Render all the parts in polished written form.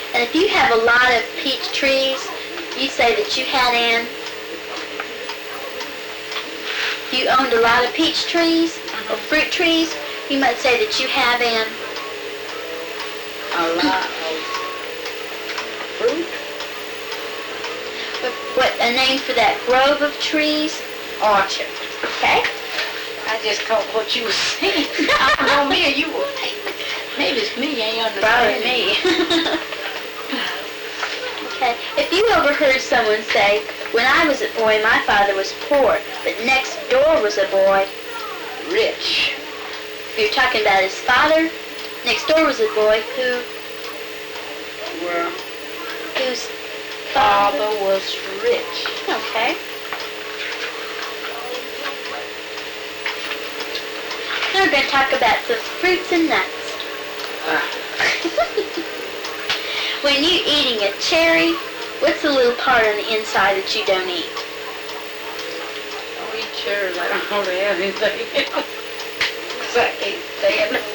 And if you have a lot of peach trees, you say that you had, Ann? If you owned a lot of peach trees or fruit trees, you might say that you have, Ann? A lot of fruit? What a name for that grove of trees? Orchard. Okay. I just caught what you were saying. I don't know me or you were. Maybe it's me, I ain't Probably understanding. me. Okay. If you overheard someone say, when I was a boy, my father was poor, but next door was a boy Rich. If you're talking about his father, next door was a boy whose Father was rich. Okay. Now we're going to talk about some fruits and nuts. When you're eating a cherry, what's the little part on the inside that you don't eat? Don't eat cherries. I don't know they have anything else. 'Cause I can't stand them.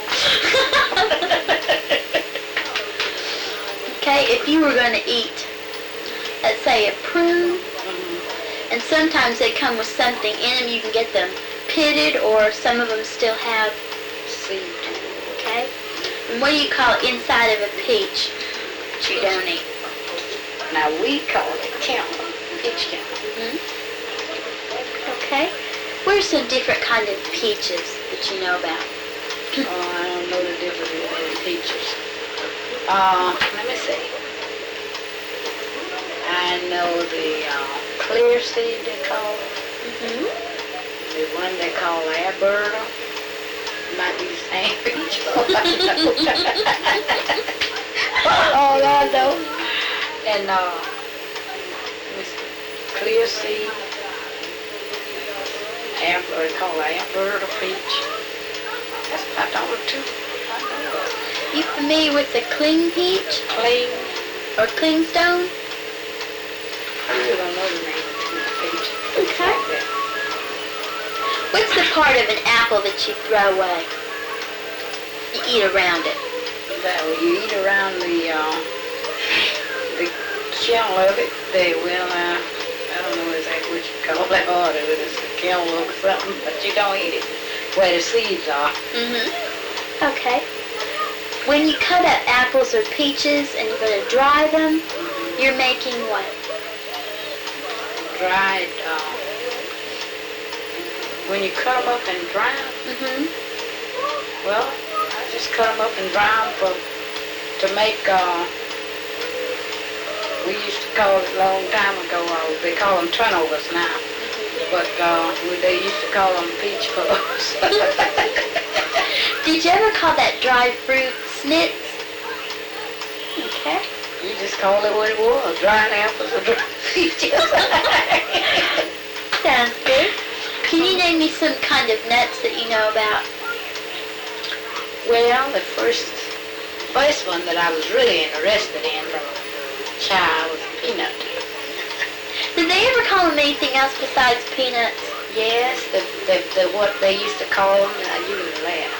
Okay, if you were going to eat, let's say, a prune, and sometimes they come with something in them, you can get them pitted, or some of them still have Seed. okay? And what do you call inside of a peach that you don't eat? Now we call it kernel. Peach kernel. Okay. What are some different kind of peaches that you know about? Oh, I don't know the difference between peaches. Let me see. I know the clear seed they call it. The one they call Alberta. Might be the same peach. Oh, I know. And let me see. Clear seed. They call it Alberta peach. That's about all too. You familiar with the cling peach Clean. or clingstone? I really don't know the name of the peach. Okay. Like that. What's the part of an apple that you throw away? You eat around it. That way you eat around the kernel of it. I don't know exactly what you call that part of it. It's the kernel or something, but you don't eat it where the seeds are. Okay. When you cut up apples or peaches and you're going to dry them, you're making what? Dried, when you cut them up and dry them, well, I just cut them up and dry them to make, we used to call it a long time ago, they call them turnovers now, but they used to call them peach puffs. Did you ever call that dried fruit snits? Okay. You just call it what it was, dried apples or dried peaches. Sounds good. Can you name me some kind of nuts that you know about? Well, the first one that I was really interested in from a child was peanut. Did they ever call them anything else besides peanuts? Yes, the what they used to call them, you can laugh.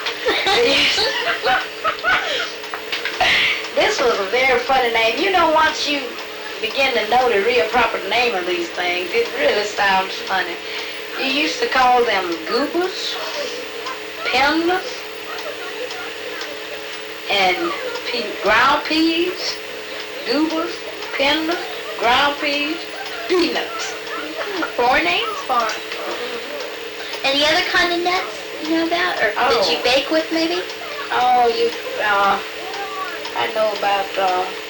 This was a very funny name. You know, once you begin to know the real proper name of these things, it really sounds funny. You used to call them goobers, pendlers, and ground peas, goobers, pendlers, ground peas, peanuts. Four names for them. Any other kind of nuts you know about, or that you bake with maybe? Oh, I know about